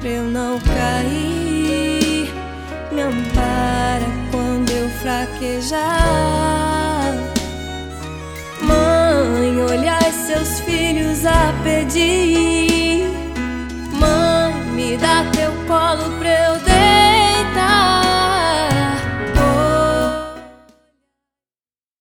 pra eu não cair. Me ampara quando eu fraquejar. Mãe, olhai seus filhos a pedir. Mãe, me dá teu colo pra eu